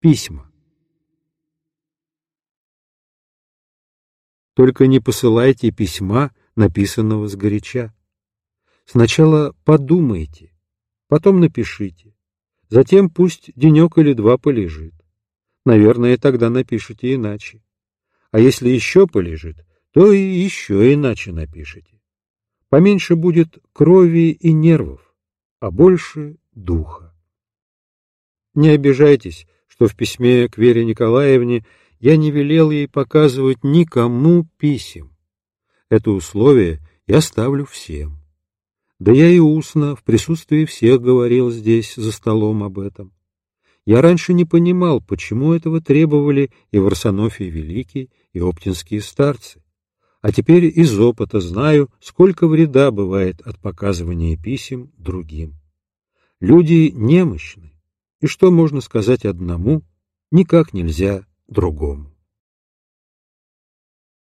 Письма. Только не посылайте письма, написанного сгоряча. Сначала подумайте, потом напишите, затем пусть денек или два полежит. Наверное, тогда напишите иначе. А если еще полежит, то и еще иначе напишите. Поменьше будет крови и нервов, а больше духа. Не обижайтесь, что в письме к Вере Николаевне я не велел ей показывать никому писем. Это условие я ставлю всем. Да я и устно, в присутствии всех говорил здесь, за столом об этом. Я раньше не понимал, почему этого требовали и Варсонофий Великий, и оптинские старцы. А теперь из опыта знаю, сколько вреда бывает от показывания писем другим. Люди немощны, и что можно сказать одному, никак нельзя другому.